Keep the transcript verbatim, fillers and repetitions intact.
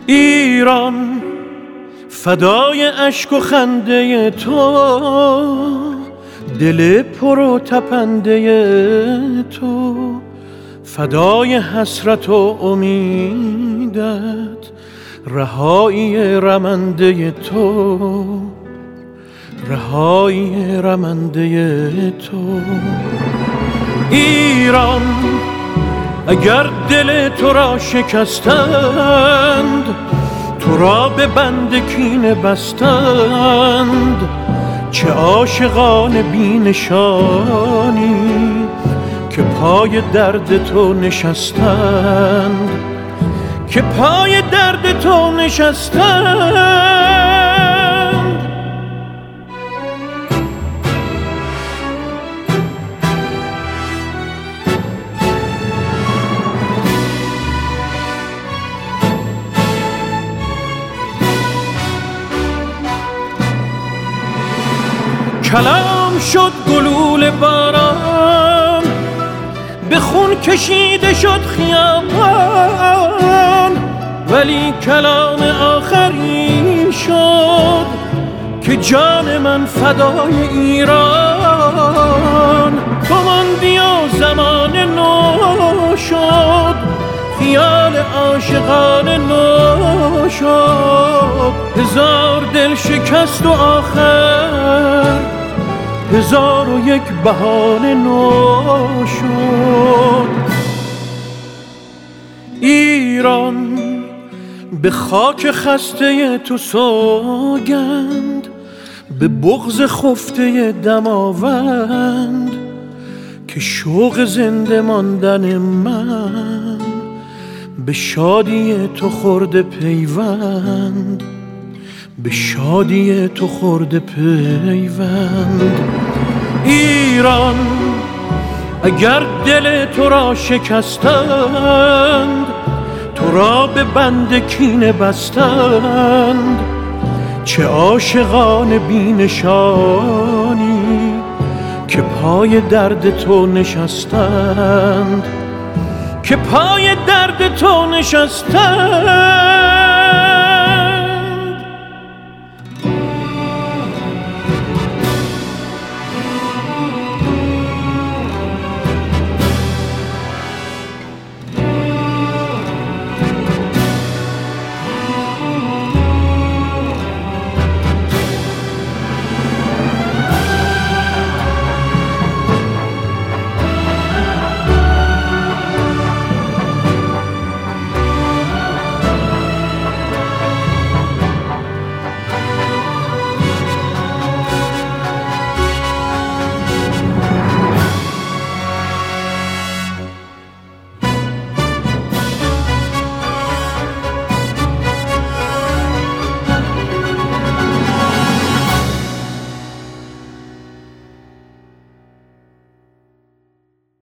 ایران فدای اشک و خنده تو، دل پر و تپنده تو، فدای حسرت و امیدت، رهایی رمنده تو، رهایی رمنده تو. ایران اگر دل تو را شکستند، تو را به بند کینه بستند، چه عاشقان بی نشانی که پای درد تو نشستند، که پای درد تو نشستند. کلام شد گلوله باران، به خون کشیده شد خیابان، ولی کلام آخری شد که جان من فدای ایران. تو ماندی و زمان نو شد، خیال عاشقان نو شد، هزار دل شکست و آخر هزار و یک بهانه نو شد. ایران به خاک خسته تو سوگند، به بغض خفته دماوند، که شوق زنده ماندن من به شادی تو خورده پیوند، به شادی تو خورده پیوند. ایران اگر دل تو را شکستند، تو را به بند کینه بستند، چه عاشقان بی نشانی که پای درد تو نشستند، که پای درد تو نشستند.